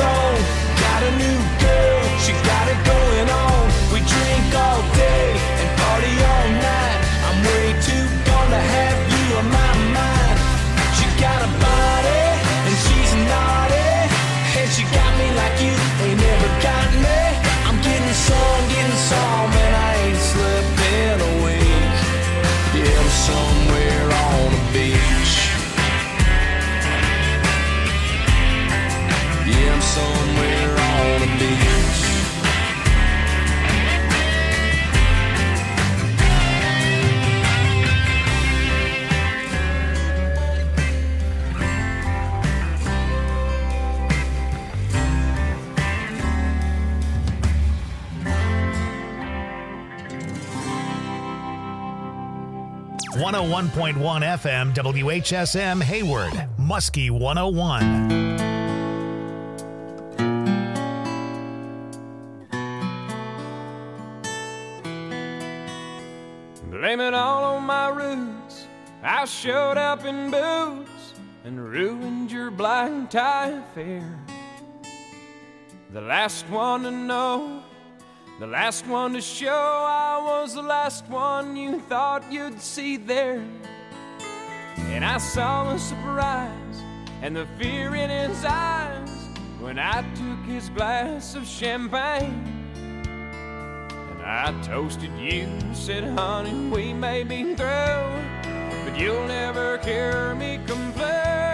own. Got a new girl, she got it going on. We drink all day and party all night. I'm way too gone to have you on my mind. She got a body and she's naughty, and she got me like you ain't never got me. I'm getting some, and I ain't slept in a week. Yeah, I'm somewhere on a beach. Yeah, I'm somewhere on a beach. .1 FM WHSM Hayward, Muskie 101. Blame it all on my roots. I showed up in boots and ruined your black tie affair. The last one to know, the last one to show, I was the last one you thought you'd see there. And I saw the surprise and the fear in his eyes when I took his glass of champagne. And I toasted you, said, honey, we may be through, but you'll never hear me complain.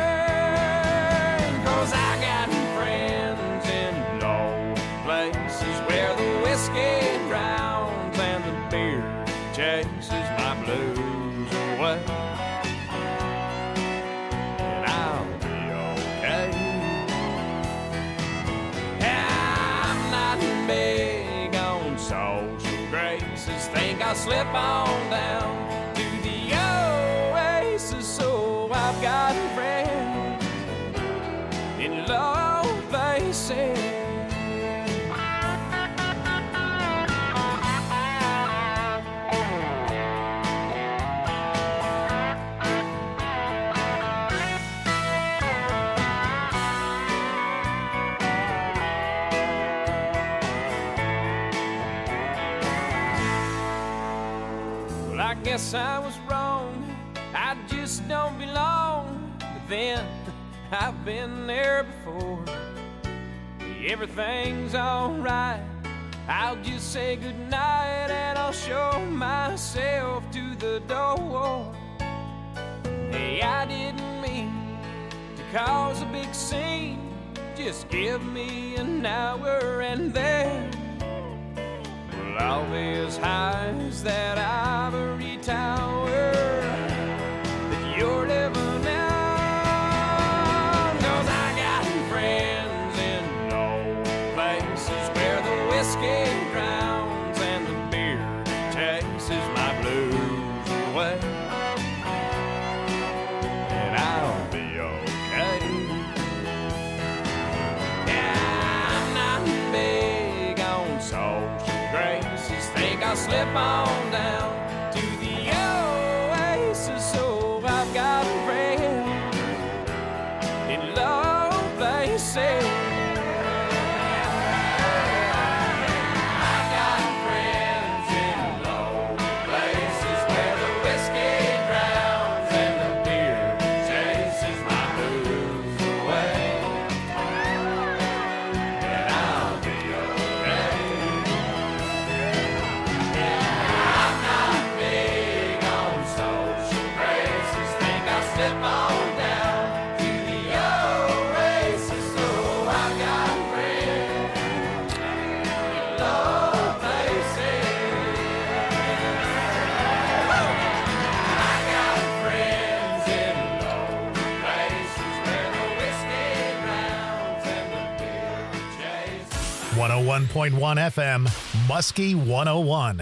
'Cause I got friends in low places where the whiskey drowns and the beer chases my blues away. And I'll be okay. I'm not big on social graces. Think I'll slip on down to the oasis. So I've got friends in low places. I guess I was wrong, I just don't belong. But then, I've been there before. Everything's alright, I'll just say goodnight and I'll show myself to the door. Hey, I didn't mean to cause a big scene. Just give me an hour and then I'll be as high as that ivory tower that you're living on. 'Cause I got friends in low places where the whiskey drowns and the beer chases my blues away. And I'll be okay. Yeah, I'm not big on social graces. Think I'll slip on down to the oasis. So I've got friends in low places. I've got friends in low places where the whiskey drowns and the beer chases my blues away. And I'll be okay. Slip on down to the oasis. So I got friends in low places. I got friends in low places where the whiskey drowns and the beer chases. 101.1 FM, Muskie 101.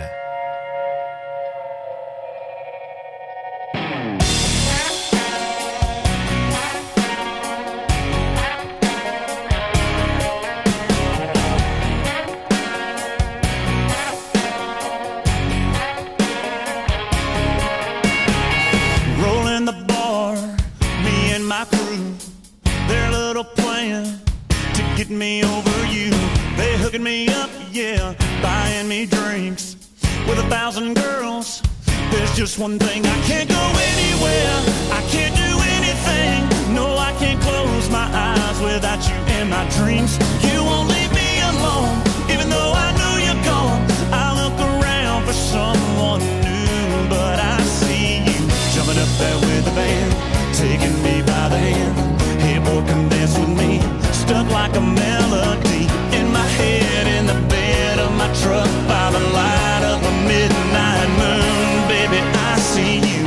Rolling the bar, me and my crew, their little plan to getting me over you. They hooking me up, yeah, buying me drinks. With 1,000 girls, there's just one thing. I can't go anywhere, I can't do anything. No, I can't close my eyes without you in my dreams. You won't leave me alone, even though I know you're gone. I look around for someone new, but I see you jumping up there with the band, taking me by the hand. Hey boy, come dance with me. Stuck like a melody in my head, in the bed of my truck, by the light of a midnight moon. Baby, I see you.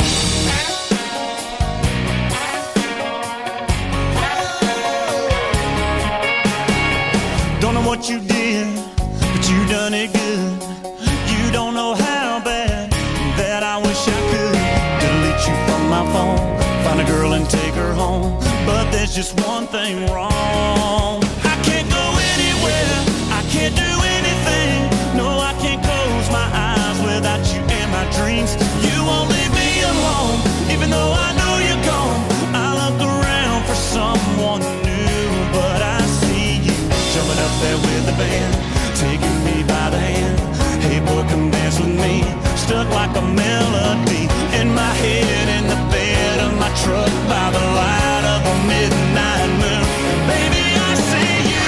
Don't know what you did, but you done it good. You don't know how bad that I wish I could delete you from my phone, find a girl and take her home. But there's just one thing wrong. I can't go anywhere, I can't do anything. No, I can't close my eyes without you in my dreams. You won't leave me alone, even though I know you're gone. I look around for someone new, but I see you jumping up there with the band, taking me by the hand. Hey boy, come dance with me. Stuck like a melody in my head, in the bed of my truck, by the light of a midnight moon. Baby, I see you.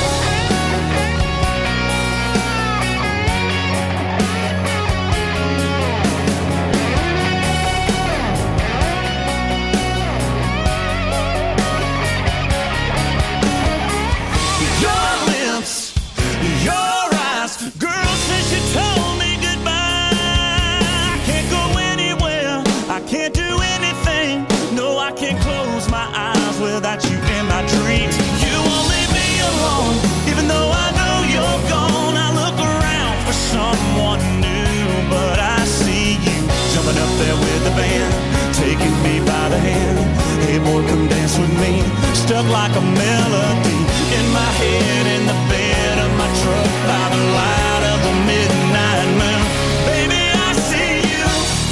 Your lips, your eyes, girl, since you told me goodbye, I can't go anywhere, I can't do anything. No, I can't close my eyes without you in my dreams. You won't leave me alone, even though I know you're gone. I look around for someone new, but I see you jumping up there with the band, taking me by the hand. Hey boy, come dance with me. Stuck like a melody in my head, in the bed of my truck, by the light of the midnight moon. Baby, I see you.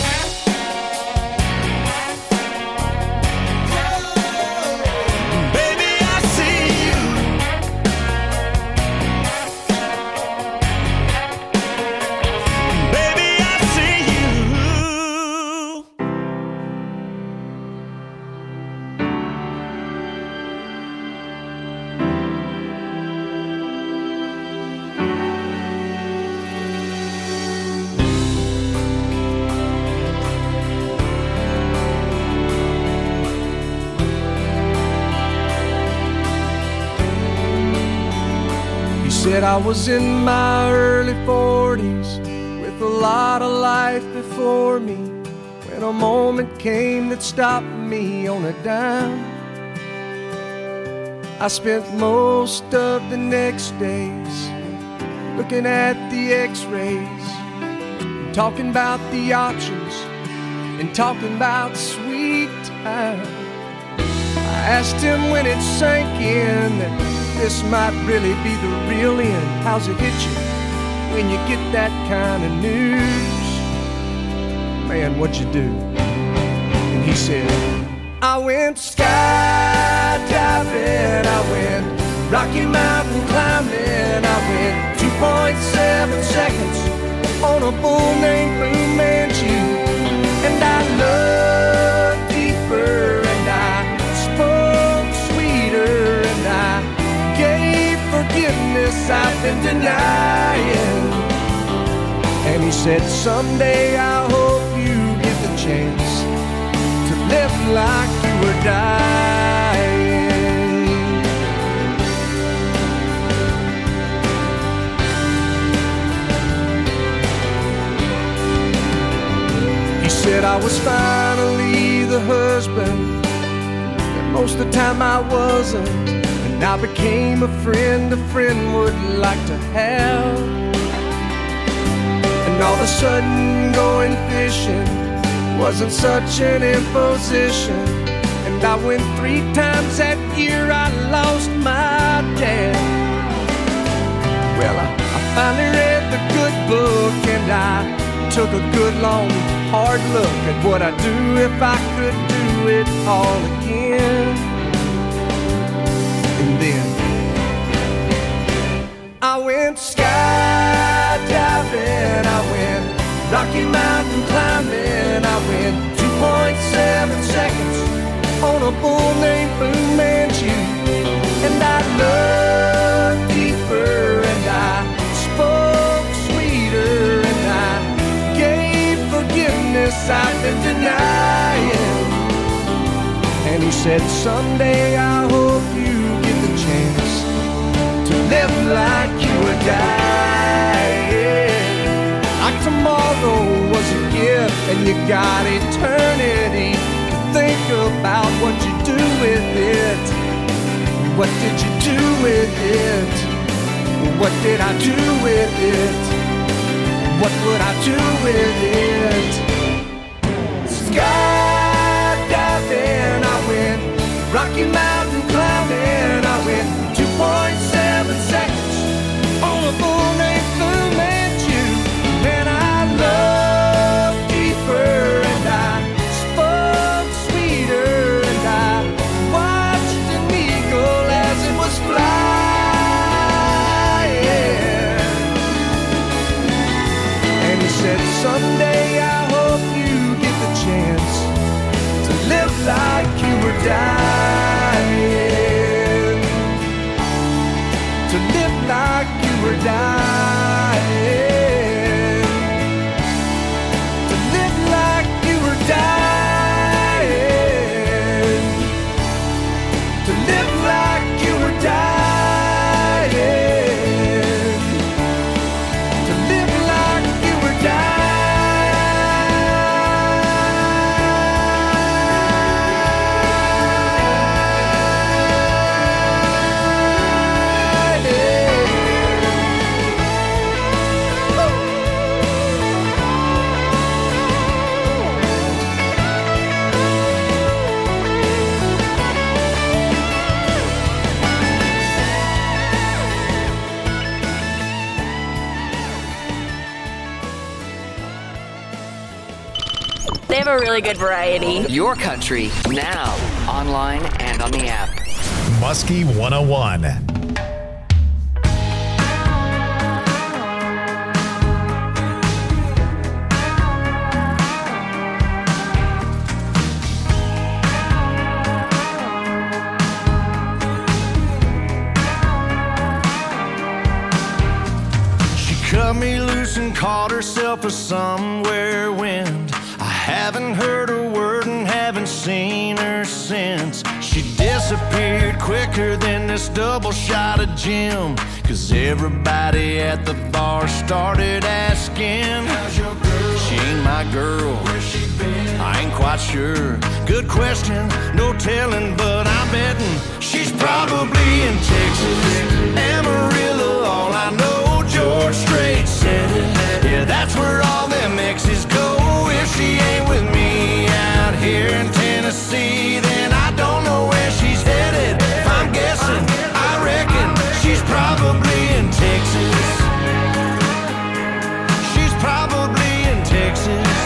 Baby, I see you. Baby, I see you. Said I was in my early 40s with a lot of life before me, when a moment came that stopped me on a dime. I spent most of the next days looking at the x-rays, talking about the options and talking about sweet time. I asked him when it sank in that this might really be the real end. How's it hit you when you get that kind of news? Man, what'd you do? And he said, I went skydiving, I went Rocky Mountain climbing, I went 2.7 seconds on a bull named Blue Manchu. And I loved deeper, and I spoke sweeter, and I gave forgiveness I've been denying. And he said, someday I hope you get the chance to live like you were dying. He said I was finally the husband that most of the time I wasn't. I became a friend would like to have. And all of a sudden going fishing wasn't such an imposition. And I went 3 times that year, I lost my dad. Well, I finally read the good book, and I took a good long hard look at what I'd do if I could do it all again. And then Rocky Mountain climbing. I went 2.7 seconds on a bull named Fu Manchu. And I looked deeper and I spoke sweeter and I gave forgiveness I've been denying. And he said, someday I hope you get the chance to live like you were dying. Like tomorrow was a gift and you got eternity to think about what you do with it. What did you do with it? What did I do with it? What would I do with it? Skydiving, I went Rocky Mountain climbing. I went 2.7 seconds on a bull named Fu Manchu. And I looked deeper and I spoke sweeter and I watched an eagle as it was flying. And he said, someday I hope you get the chance to live like you were dying. To live like you were dying. To live like you were dying. To live like you were dying. To live like you were dying. They have a really good variety. Your country, now, online and on the app. Muskie 101. She cut me loose and caught herself a somewhere wind. I haven't heard a word and haven't seen her since. She disappeared quicker than this double shot of gin. Cause everybody at the bar started asking, how's your girl? She ain't my girl. Where's she been? I ain't quite sure. Good question, no telling, but I'm betting she's probably in Texas, Amarillo. All I know, George Strait said it. Yeah, that's where all them exes go. If she ain't with me out here in Tennessee, then I don't know where she's headed. If I'm guessing, I reckon she's probably in Texas. She's probably in Texas.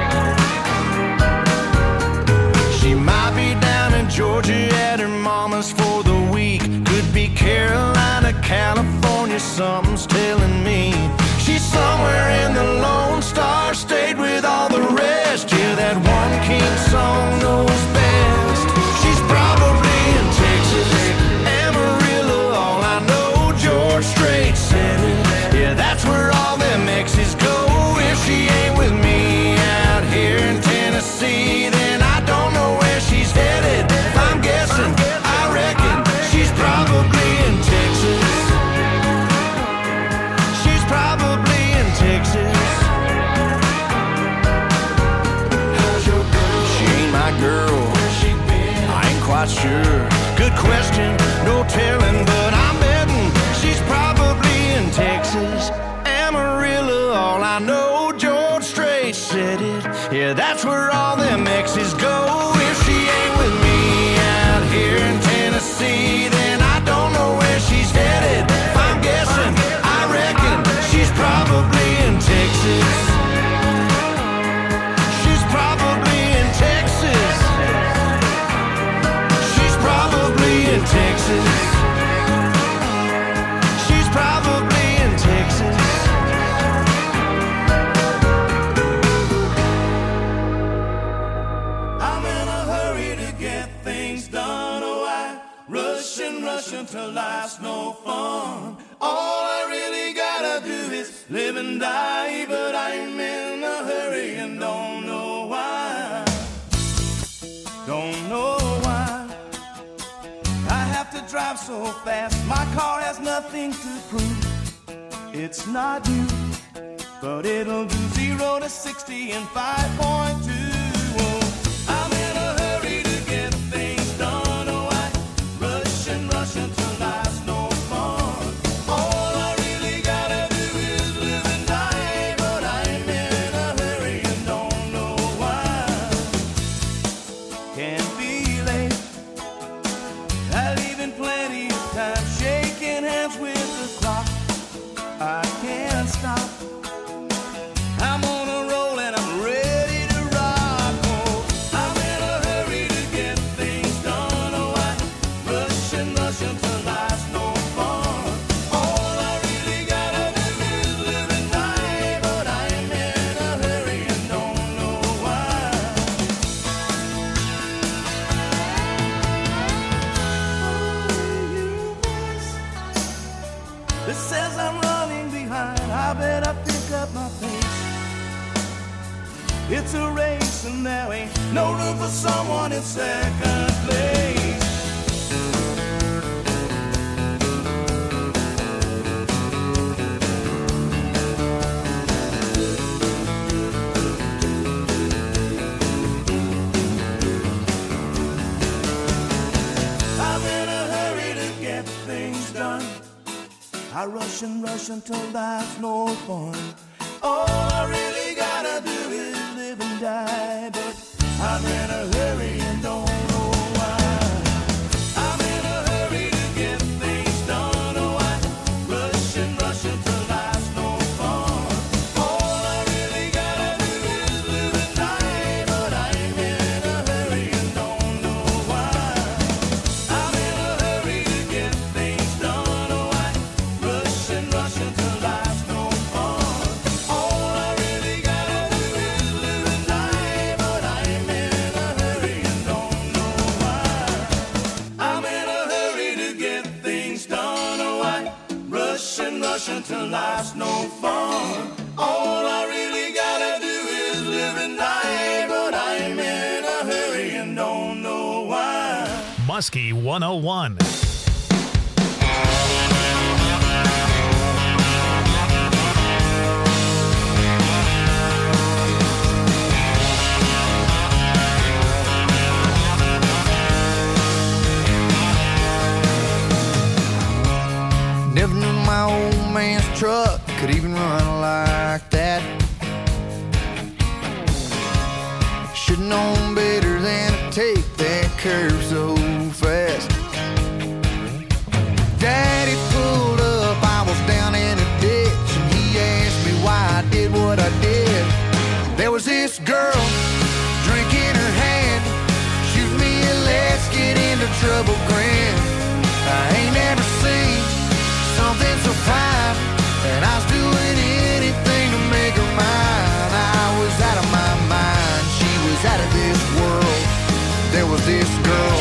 She might be down in Georgia at her mama's for the week. Could be Carolina, California, something's telling me. She's somewhere in the Lone Star State with all the rest. Yeah, that one king song knows best. She's probably in Texas, Amarillo. All I know, George Strait said it. Yeah, that's where all them exes go. If she ain't with me out here in Tennessee, then I don't know where she's headed. If I'm guessing, I reckon she's probably in Texas. She's probably in Texas. How's your girl? She ain't my girl. Where's she been? I ain't quite sure. Good question, no telling, but I'm betting she's probably in Texas, Amarillo. All I know, George Strait said it. Yeah, that's where all them exes go. If she ain't with me out here in Tennessee, then I don't know where she's headed. If I'm guessing, I reckon she's probably in Texas. She's probably in Texas. She's probably in Texas. She's probably in Texas. live and die, but I'm in a hurry and don't know why. Don't know why I have to drive so fast. My car has nothing to prove. It's not new, but it'll do 0 to 60 in 5.2. Oh, I'm in a hurry to get things done. Oh, I rush and rush until life's no fun. All I really gotta do is live and die, but I'm in a hurry and don't know why. Can't be late. I leave in plenty of time, shaking hands with the clock. I can't stop. I'm on a roll and I'm ready to rock. Oh, I'm in a hurry to get things done. Oh, I rush and rush until life's no fun. All I really gotta do is live and die, but I'm in a hurry and don't know why. It says I'm running behind. I better pick up my pace. It's a race and there ain't no room for someone in second place. I'm in a hurry to get things done. I rush and rush until life's no fun. All I really gotta do is live and die, but I'm in a hurry and don't know why. I'm in a hurry to get things done. Oh, I rush and rush until life's no fun. All I really gotta do is live and die, but I'm in a hurry and don't know why. I'm in a hurry to get things done. Oh, I rush and rush until life's no fun. All I really gotta do is live and die, but I'm in a hurry and don't know why. I'm in a hurry to get things done. Oh, I rush and rush until life's no fun. All I really gotta do is live and die, but I'm in a hurry and don't know why. Muskie 101. Never knew my old man's truck could even run like that. Should've known better than to take that curve so fast. Daddy pulled up, I was down in a ditch, and he asked me why I did what I did. There was this girl, drink in her hand, shoot me a let's get into trouble grin. I ain't never seen something so fine, and I was doing anything to make her mine. I was out of my mind, she was out of this world. There was this girl.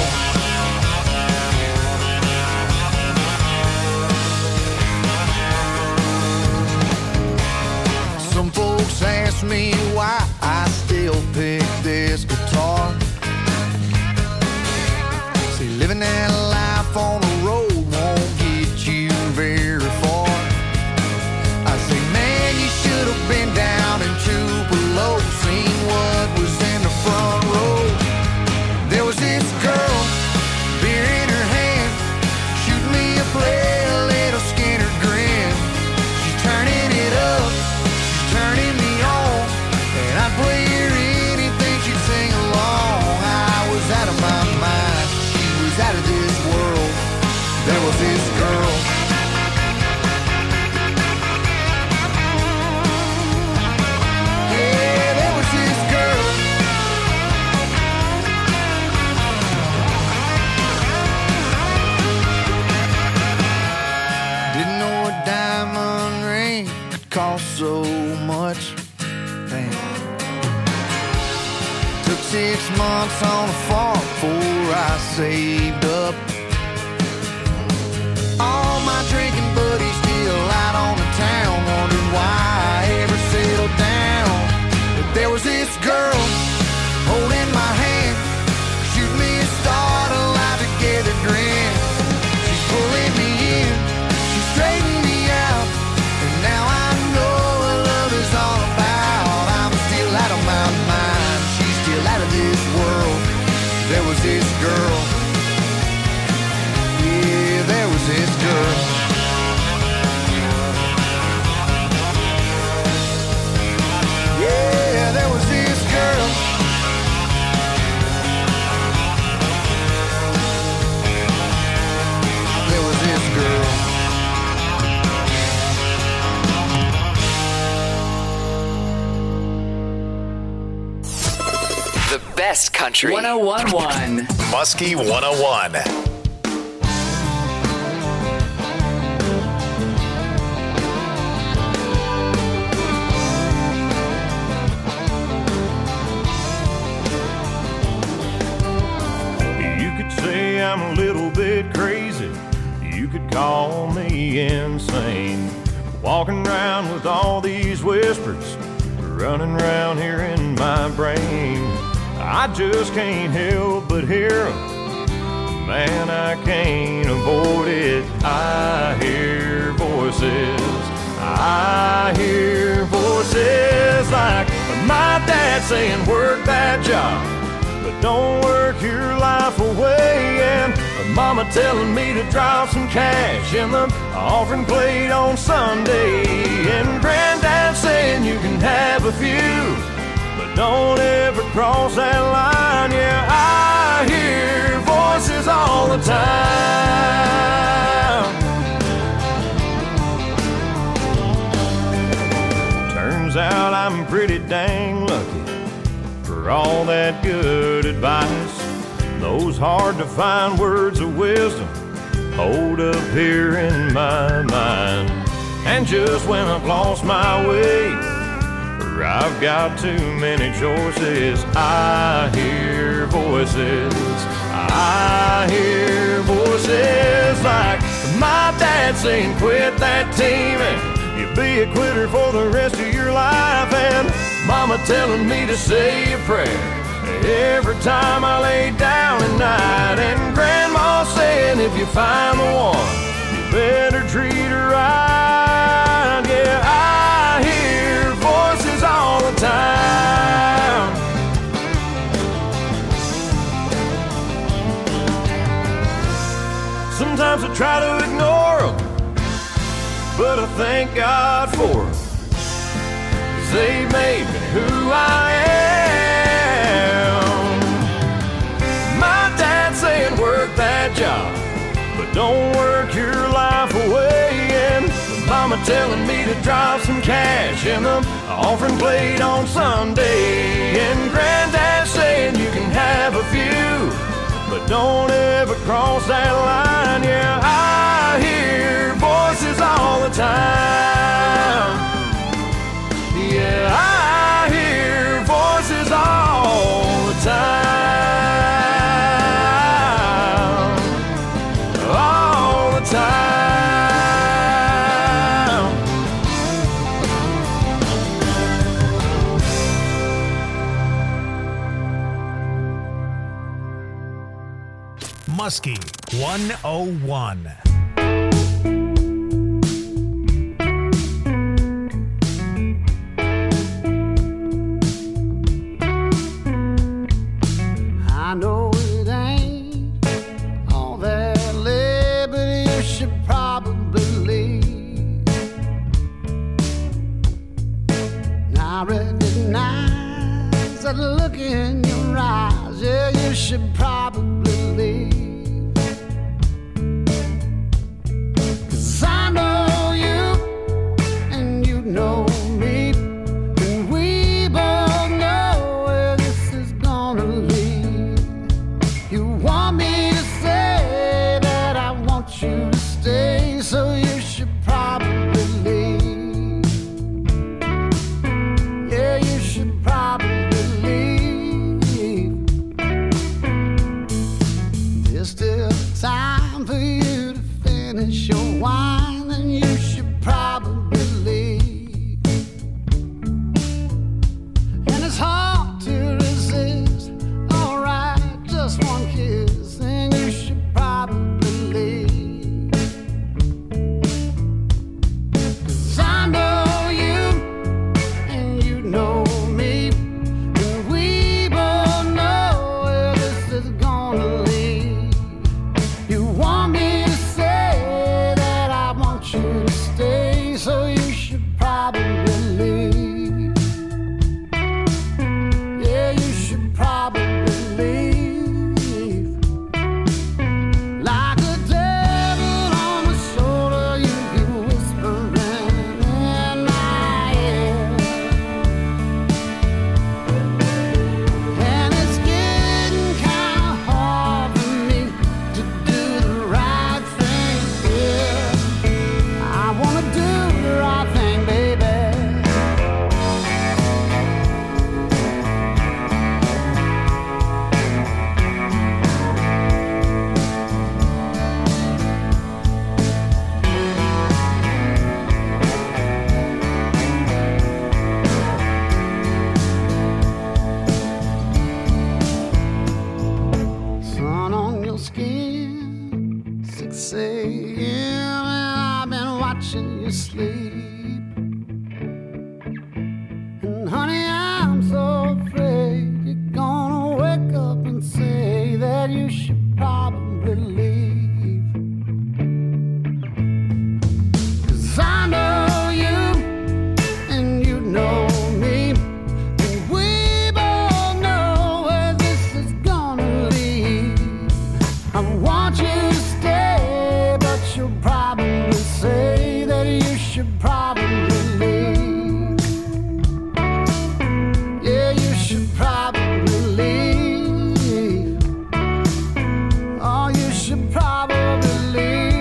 Some folks ask me why I still pick this guitar. See, living that life on the road won't get you very far. I say, man, you should have been down in Tupelo, seen what was in the front row. There was this girl, beer in her hand, shooting me a play, a little Skinner grin. She's turning it up, she's turning me on, and I'd play her anything she'd sing along. I was out of my mind, she was out of this world. There was this girl. Yeah, there was this girl. Didn't know a diamond ring could cost so much. Damn. Took 6 months on a farm before I saved up. All my drinking buddies still out on the town, wondering why best country. 101.1. Muskie 101. I'm a little bit crazy. You could call me insane. Walking around with all these whispers running around here in my brain. I just can't help but hear them. Man, I can't avoid it. I hear voices. I hear voices like my dad saying, work that job, but don't work your life away. And mama telling me to drop some cash in the offering plate on Sunday. And granddad saying you can have a few, but don't ever cross that line. Yeah, I hear voices all the time. Turns out I'm pretty dang lucky for all that good advice. Those hard to find words of wisdom hold up here in my mind. And just when I've lost my way, or I've got too many choices, I hear voices. I hear voices like my dad saying, quit that team and you'll be a quitter for the rest of your life. And mama telling me to say a prayer every time I lay down at night. And grandma saying if you find the one, you better treat her right. Yeah, I hear voices all the time. Sometimes I try to ignore them, but I thank God for them, 'cause they made me who I am. My dad saying work that job, but don't work your life away. And mama telling me to drop some cash in the offering plate on Sunday. And granddad saying you can have a few, but don't ever cross that line. Yeah, I hear voices all the time. Yeah, I hear voices all the time. All the time. Muskie 101. I know it ain't all that lit, but you should probably leave. I recognize that look in your eyes. Yeah, you should probably leave. to sleep. And honey, I'm so afraid you're gonna wake up and say that you should probably leave. 'Cause I know you and you know me, and we both know where this is gonna lead. I want you to stay, but you'll probably say that you should probably leave. Yeah, you should probably leave. Oh, you should probably leave.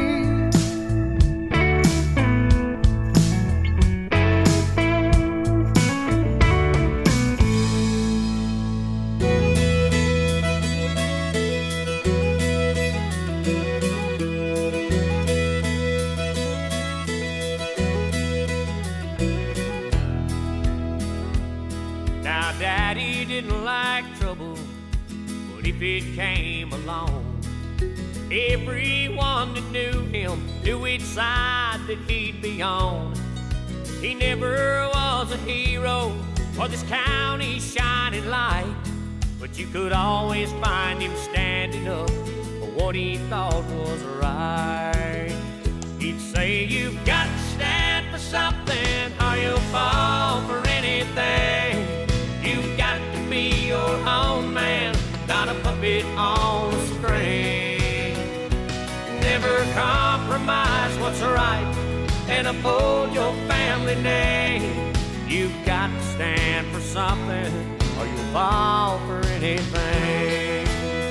Now, Daddy didn't like trouble, but if it came along, everyone that knew him knew which side that he'd be on. He never was a hero or this county's shining light, but you could always find him standing up for what he thought was right. He'd say, you've got to stand for something or you'll fall for anything. You've got to be your own man, not a puppet on a string. Never compromise what's right and uphold your family name. You've got to stand for something or you'll fall for anything.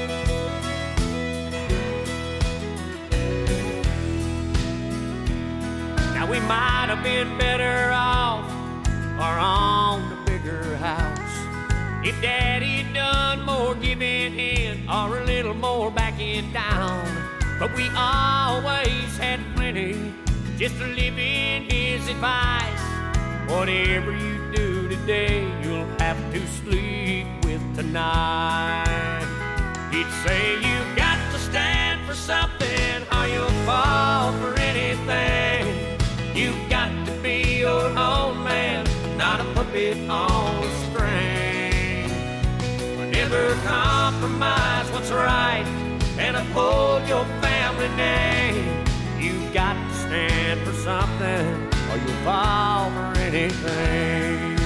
Now we might have been better off or on the bigger house if Daddy'd done more giving in or a little more backing down. But we always had plenty just to live in his advice. Whatever you do today, you'll have to sleep with tonight. He'd say, you've got to stand for something or you'll fall for anything. You've got to be your own man, not a puppet on a string. Never compromise what's right and uphold your family name. You've got to stand for something or you'll fall for anything.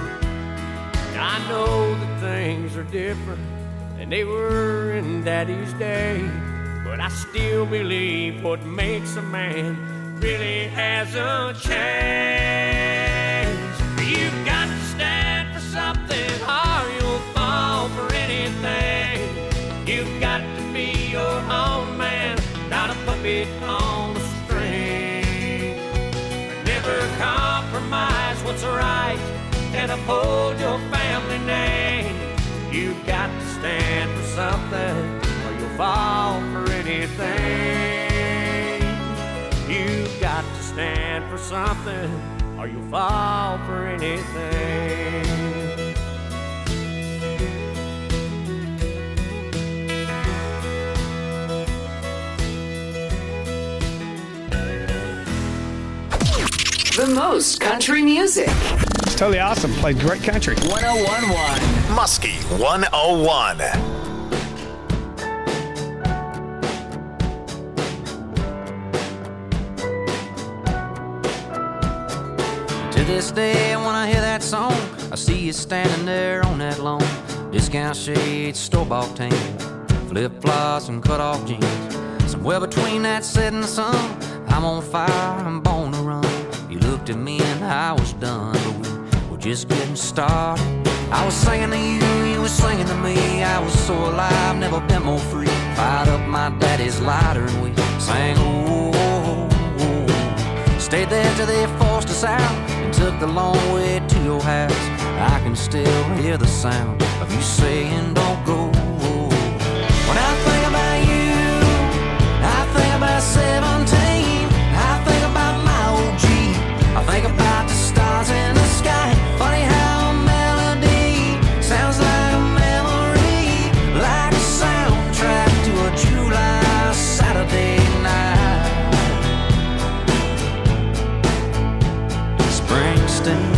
I know that things are different than they were in Daddy's day, but I still believe what makes a man really hasn't changed. You've got to stand for something or you'll fall for anything. You've got to be your own man, not a puppet on a string. Never compromise what's right and uphold your family name. You've got to stand for something or you'll fall for anything. You've got to stand for something or you'll fall for anything. The most country music. It's totally awesome. Played great country. 1011. Muskie 101. To this day, when I hear that song, I see you standing there on that lawn. Discount shades, store-bought tan, flip-flops and cut-off jeans. Somewhere between that setting sun, I'm on fire, I'm born to run. You looked at me and I was done, but we were just getting started. I was singing to you, you were singing to me. I was so alive, never been more free. Fired up my daddy's lighter and we sang, oh, oh, oh. Stayed there till they forced us out and took the long way to your house. I can still hear the sound of you saying, don't go. When I think about you, I think about 17. I think about my old Jeep. I think about the stars in the sky. Funny how a melody sounds like a memory, like a soundtrack to a July Saturday night. Springsteen.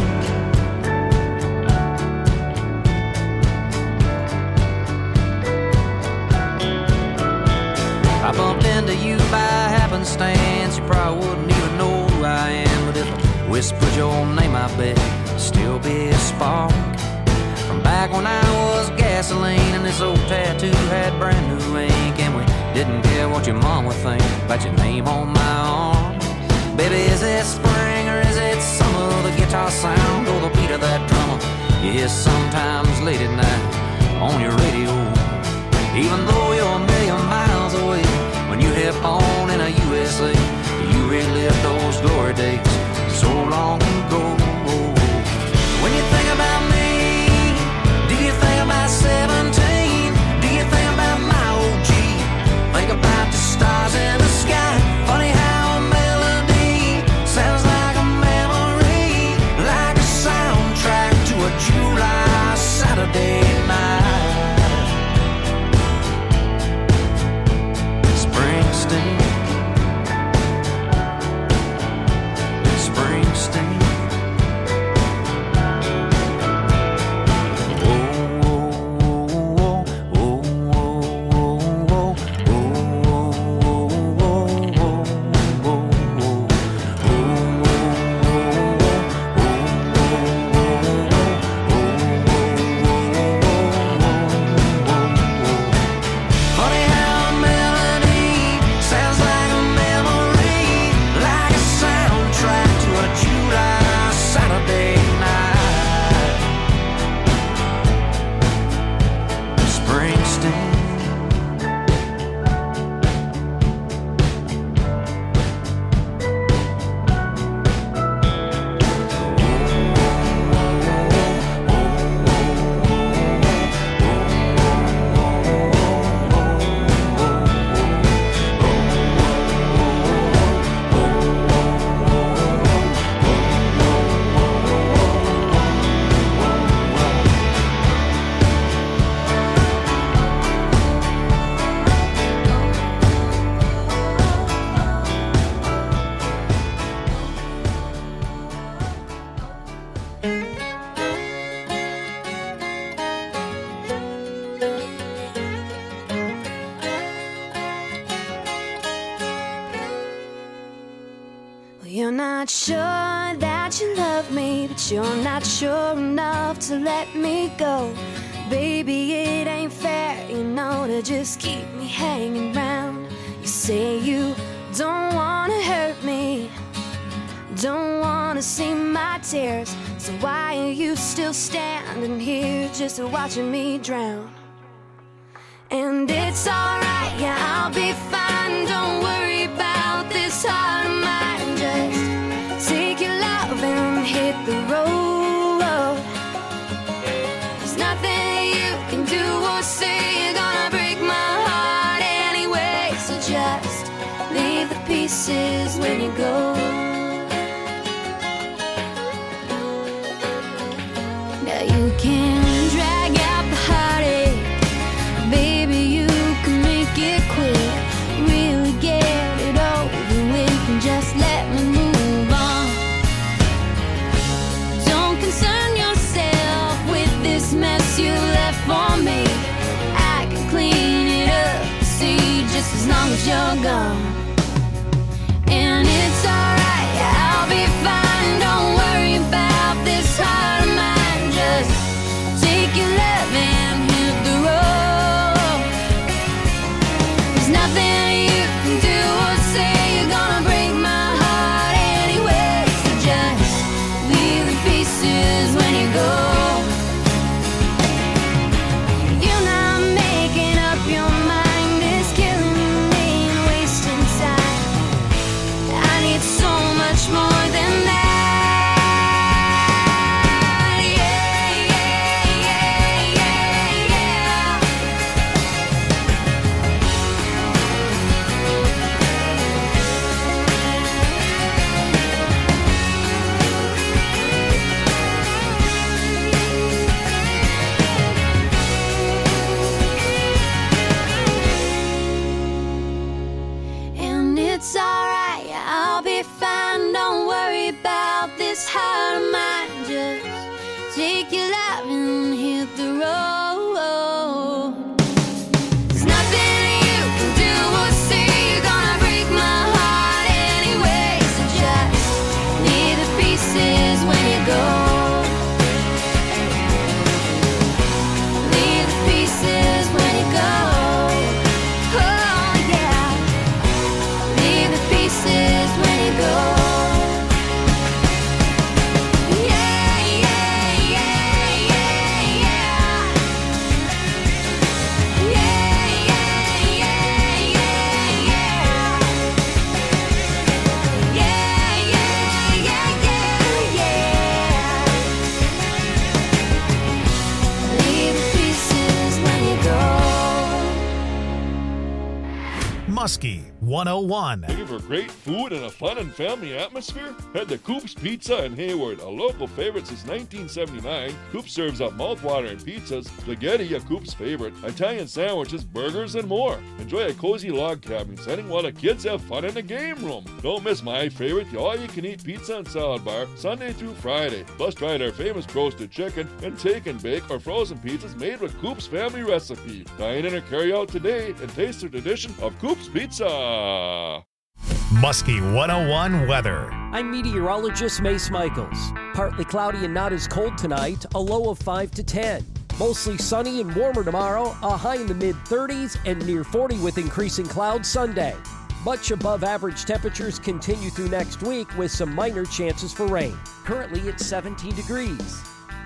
I bumped into you by happenstance, you probably wouldn't even know who I am. But if I whispered your name, I bet it'd still be a spark from back when I was gasoline and this old tattoo had brand new ink, and we didn't care what your mom would think about your name on my arm. Baby, is it spring or is it summer? The guitar sound or the beat of that drummer you hear sometimes late at night on your radio. Even though you're a million miles away, when you hit on in a USA, you relive those glory days so long ago. When you think about me, do you think about 17? Do you think about my OG? Think about the stars in the sky. Funny how a melody sounds like a memory, like a soundtrack to a July Saturday night. Springsteen. You're not sure that you love me, but you're not sure enough to let me go. Baby, it ain't fair, you know, to just keep me hanging round. You say you don't wanna hurt me, don't wanna see my tears, so why are you still standing here just watching me drown? And it's alright, yeah, I'll be fine, don't worry about this heart of mine. Just take your love and hit the road. There's nothing you can do or say, you're gonna break my heart anyway. So just leave the pieces when you go. Now you can drag out the heartache, baby, you can make it quick. Really get it over with and just let me move on. Don't concern yourself with this mess you left for me. I can clean it up, see, just as long as you're gone. And it's alright, I'll be fine, don't worry about this heart of mine. Just take your love and hit the road. There's nothing you can do or say, you're gonna break my heart anyway. So just leave the pieces when you go. You're not making up your mind, it's killing me and wasting time. I need so much more than that. And it's alright, I'll be fine, don't worry about this heart of mine. Muskie 101. Looking for great food and a fun and family atmosphere? Head to Coop's Pizza in Hayward, a local favorite since 1979. Coop serves up mouthwatering pizzas, spaghetti, a Coop's favorite, Italian sandwiches, burgers, and more. Enjoy a cozy log cabin setting while the kids have fun in the game room. Don't miss my favorite, the all-you-can-eat pizza and salad bar, Sunday through Friday. Plus, try their famous roasted chicken and take and bake or frozen pizzas made with Coop's family recipe. Dine in or carry out today and taste the tradition of Coop's Pizza. Muskie 101 weather. I'm meteorologist Mace Michaels. Partly cloudy and not as cold tonight, a low of 5 to 10. Mostly sunny and warmer tomorrow, a high in the mid-30s and near 40 with increasing clouds Sunday. Much above average temperatures continue through next week with some minor chances for rain. Currently it's 17 degrees.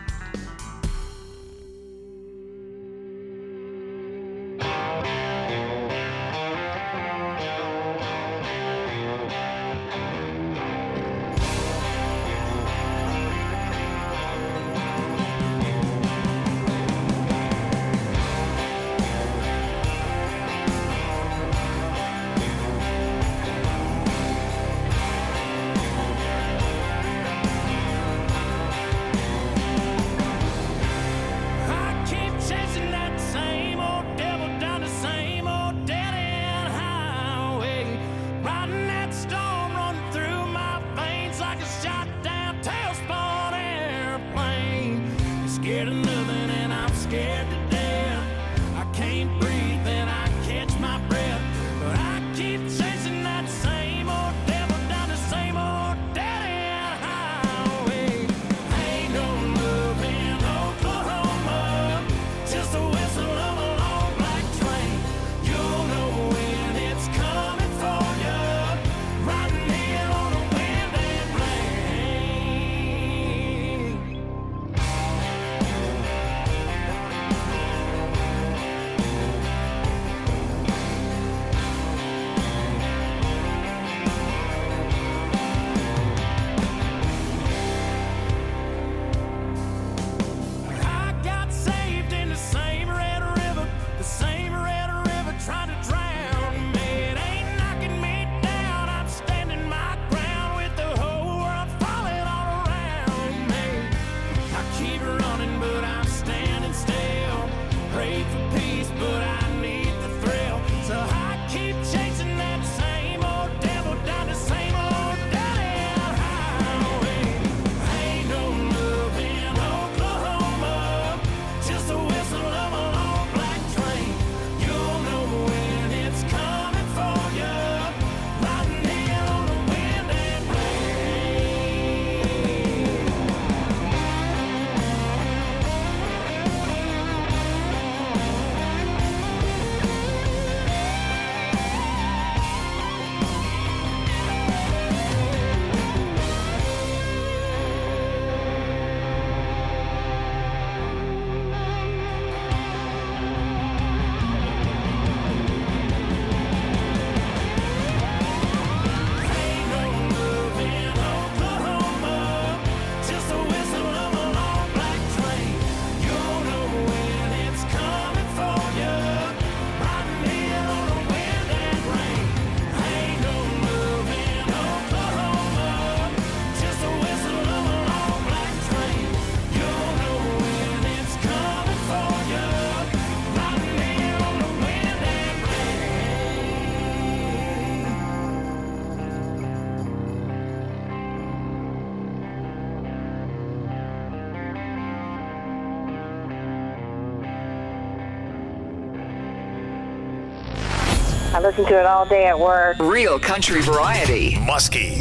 I listen to it all day at work. Real country variety. Muskie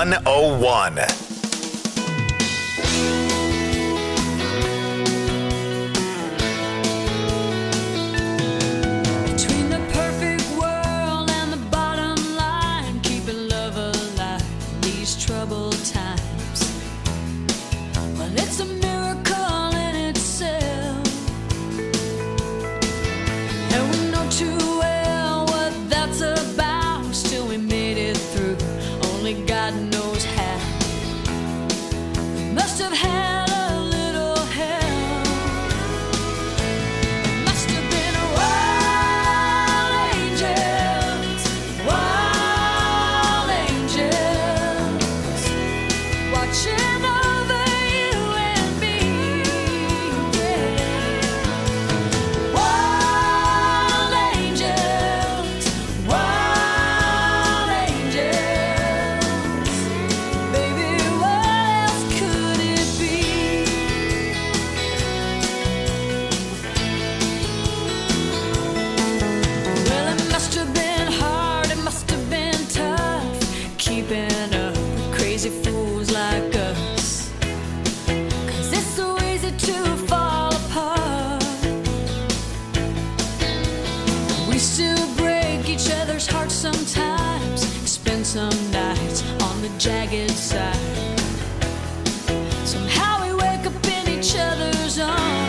101. Between the perfect world and the bottom line, keeping love alive in these troubled times. Well, it's a miracle in itself, and we know too well what that's about. Still we made it through, only God knows how. like us, 'cause it's so easy to fall apart. We still break each other's hearts sometimes, spend some nights on the jagged side. Somehow we wake up in each other's arms.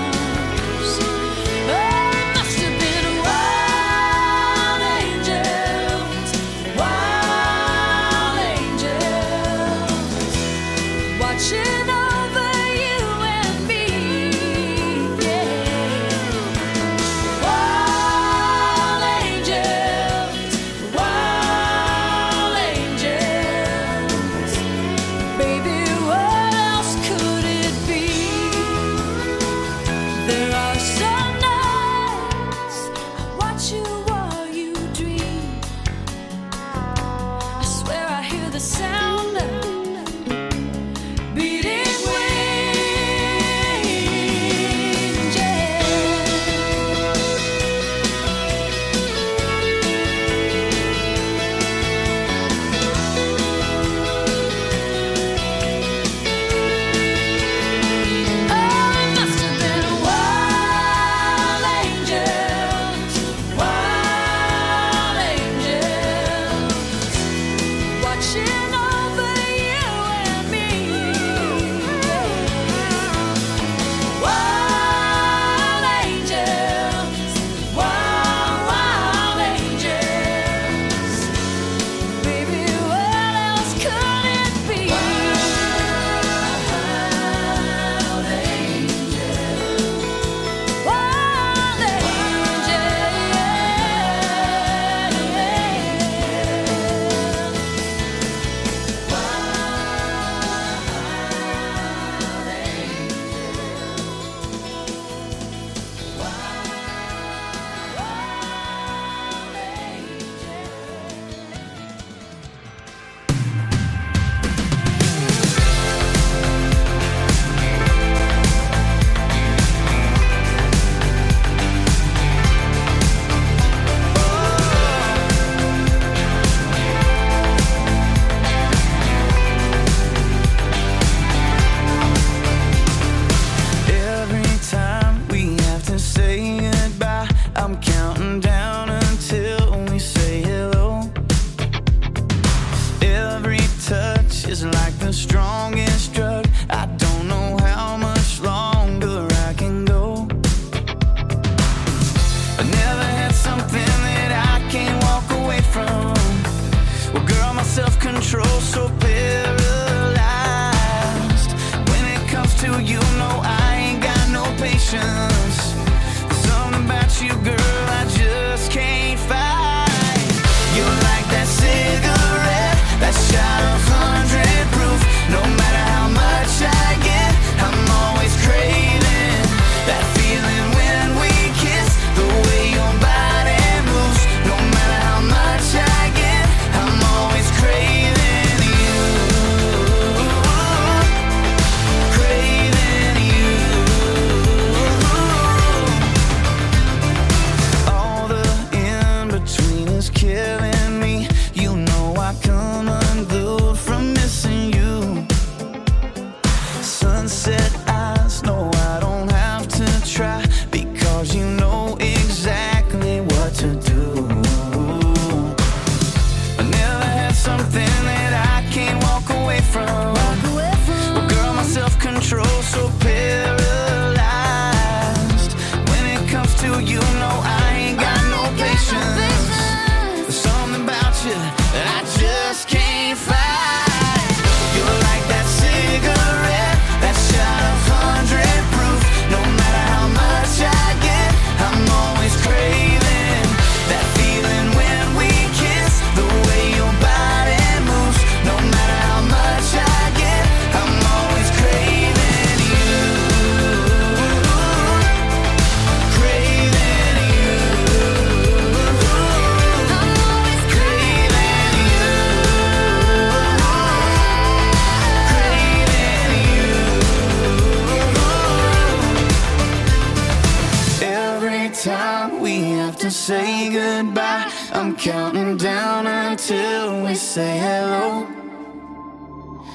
say goodbye. I'm counting down until we say hello.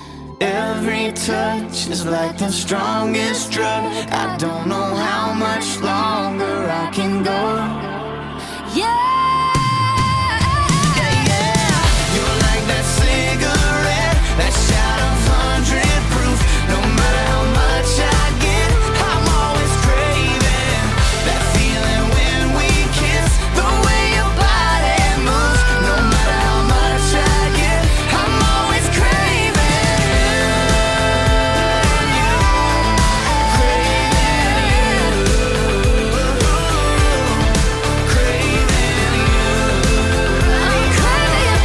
Every touch is like the strongest drug. I don't know how much longer I can go. Yeah. You're like that cigarette, that shot of 100 proof. No matter how much I get, I'm always craving that feeling when we kiss. The way your body moves. No matter how much I get, I'm always craving you. I'm craving you,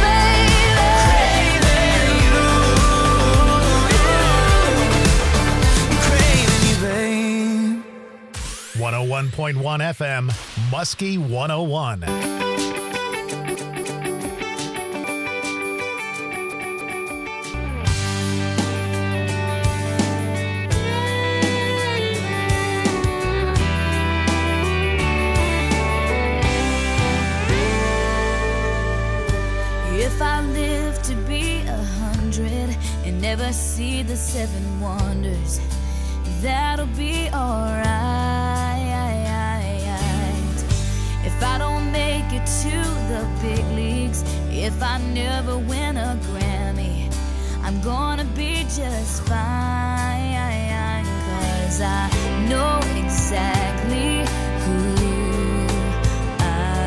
babe. 101.1 FM, Muskie 101. If I live to be 100 and never see the 7 wonders, that'll be alright. If I don't make it to the big leagues, if I never win a Grammy, I'm gonna be just fine, 'cause I know exactly who I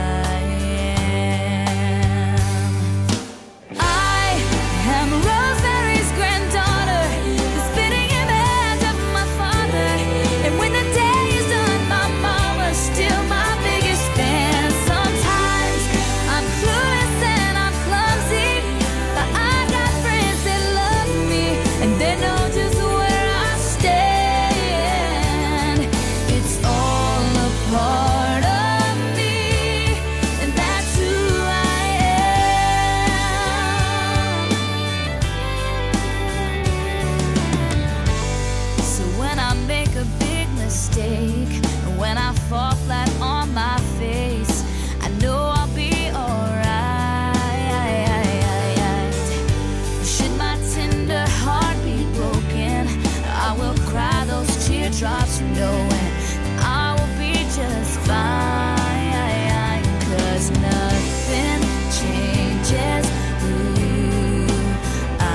am Rosemary's granddaughter, the spitting image of my father. And when the day is done, my mama's still my biggest fan. Sometimes I'm clueless and I'm clumsy, but I got friends that love me, and they know just where I stand. It's all a part of me, and that's who I am. So when I make a big mistake, and when I fall flat on my face, I know I'll be alright. Should my tender heart be broken, I will cry those teardrops knowing I will be just fine, 'cause nothing changes who I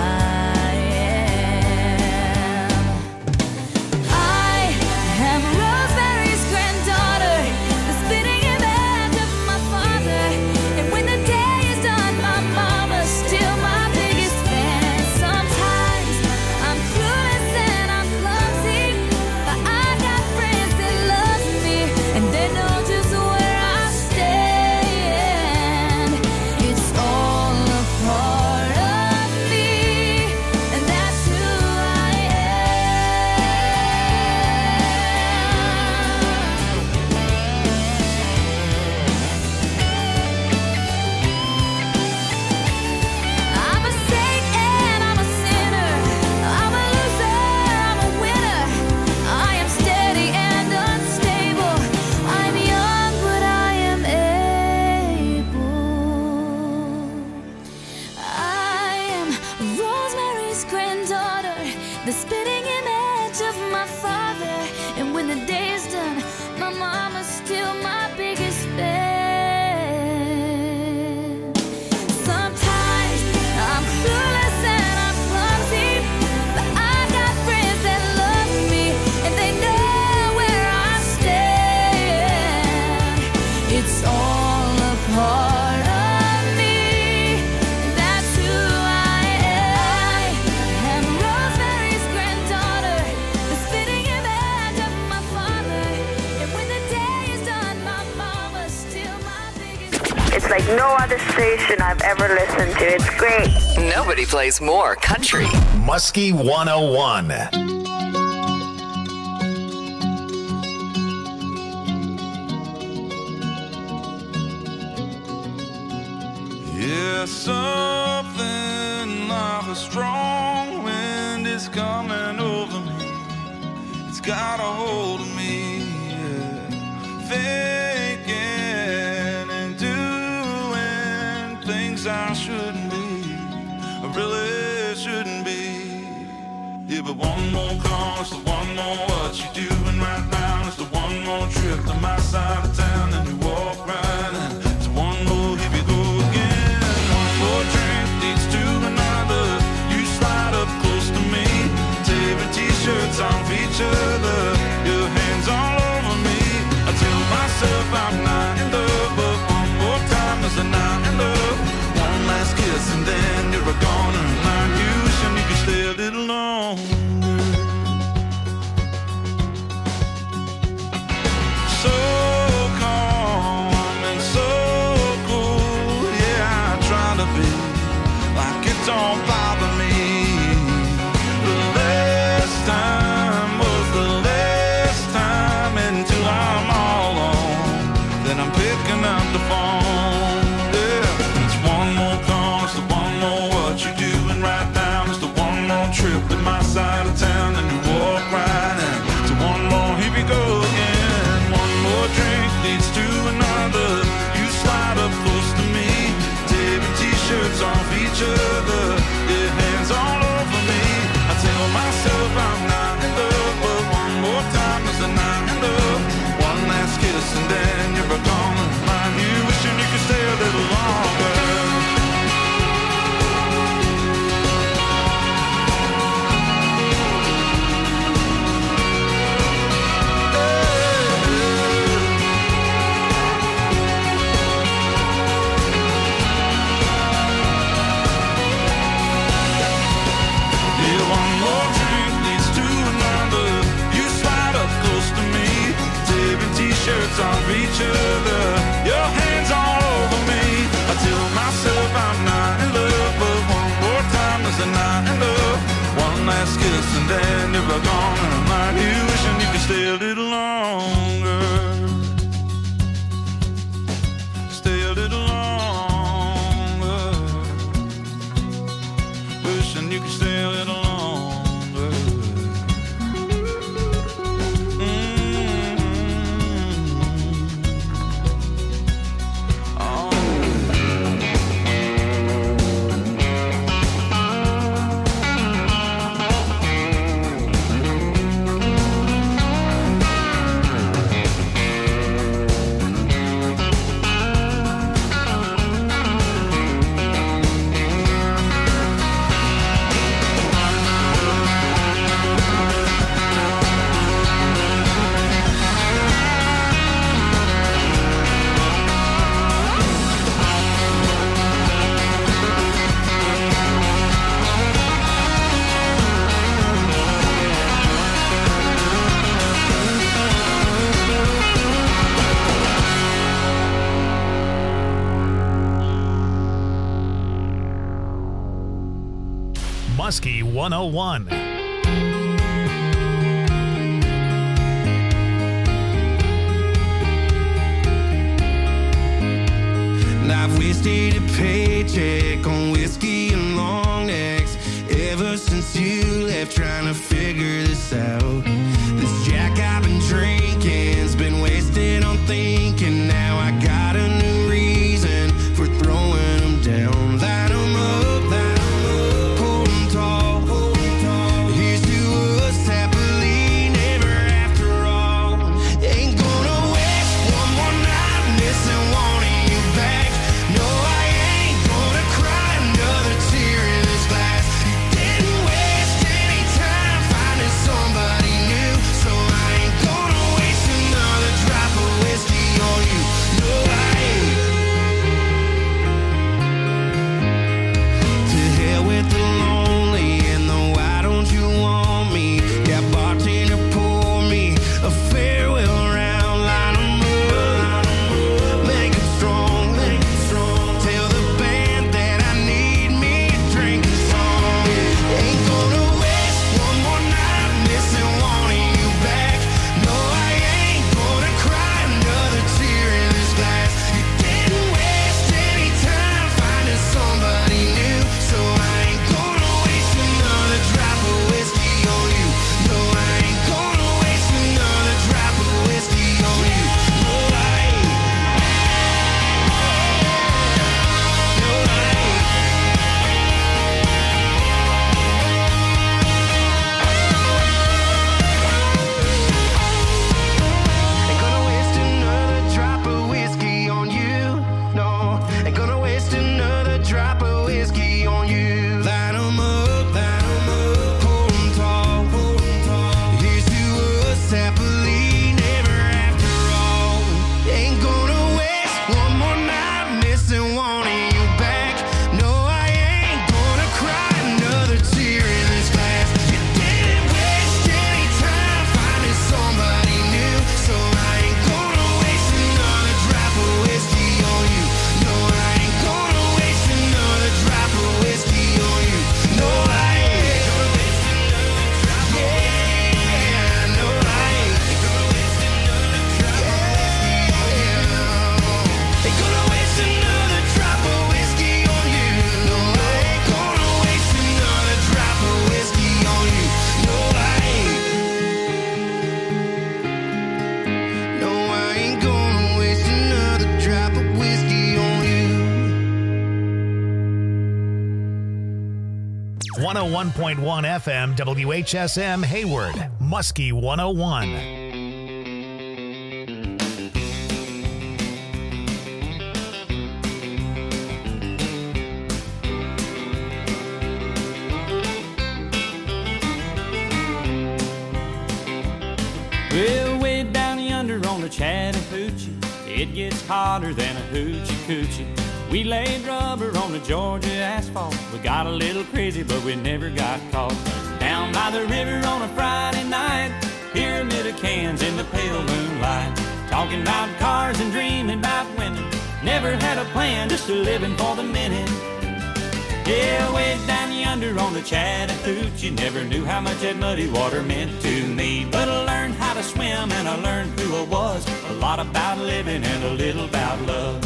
am. I am Rosemary's granddaughter, the spitting image of my father. And when the day is done, my mama's still my biggest fan. Sometimes I'm clueless and I'm clumsy, but I got friends that love me, and they know just where I stand. It's all a part of me, and that's who I I'm a saint and I'm a sinner. I'm a loser, I'm a winner. I am steady and unstable. I'm young, but I am able. I am Rosemary's granddaughter, the spitting image of my father. And when the day is done, my mama's still my biggest fan. Sometimes I'm clueless and I'm clumsy, but I got friends that love me, and they know where I stand. It's all a part of me, and that's who I am. Rosemary's granddaughter, the spitting image of my father. And when the day is done, my mama's still my biggest. It's like no other station I've ever listened to. It's great. Nobody plays more country. Muskie 101. Yeah, something like a strong wind is coming over me. It's got a hold of me, yeah. Thinking and doing things I shouldn't be, I really shouldn't be. but one more call, it's the one more what you doing right now. It's the one more trip to my side of town, and you walk right in. It's one more, here we go again. One more drink leads to another. You slide up close to me, tearing t-shirts on each other, your hands all over me. I tell myself I'm not in love, but one more time is a not in love. One last kiss and then you're gone, and I'm wishing you could stay a little longer. So calm and so cool, yeah, I try to be like it don't bother me. The last time was the last time until I'm all alone. Then I'm picking up the phone. Yeah, it's one more call, it's the one more what you doing right now. It's the one more trip at my side of town, and you walk right in. It's one more, here we go again. One more drink leads to another. You slide up close to me, tearing t-shirts off each other, your hands all over me. I tell myself I'm not in love, but one more time is a not in love. One last kiss and then you're gone, and I'm you wishing you could stay a little longer. Shirts on each other, your hands all over me. I tell myself I'm not in love, but one more time is a not in love. One last kiss and then you're gone, and I'm like you wishing you could stay a little longer. Stay a little longer. Wishing you could stay a little longer. Muskie 101. I've wasted a paycheck on whiskey and long necks ever since you left, trying to figure this out. This Jack I've been drinking's been wasted on thinking. Now I got a new reason for throwing them down. Light 'em up, hold 'em tall. Here's to us happily never after all. Ain't gonna waste one more night missing wanting you back. No, I ain't gonna cry another tear in this glass. Didn't waste 101.1 FM WHSM Hayward, Muskie 101. Well, way down yonder on the Chattahoochee, it gets hotter than a hoochie coochie. We laid rubber on the Georgia asphalt. We got a little crazy, but we never got caught. Down by the river on a Friday night, pyramid of cans in the pale moonlight. Talking about cars and dreaming about women. Never had a plan, just a living for the minute. Yeah, way down yonder on the Chattahoochee, never knew how much that muddy water meant to me. But I learned how to swim and I learned who I was. A lot about living and a little about love.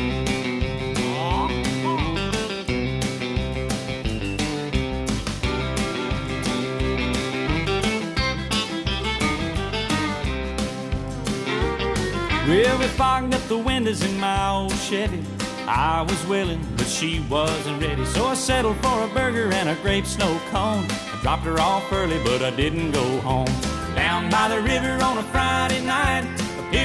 Well, we fogged up the windows in my old Chevy. I was willing, but she wasn't ready. So I settled for a burger and a grape snow cone. I dropped her off early, but I didn't go home. Down by the river on a Friday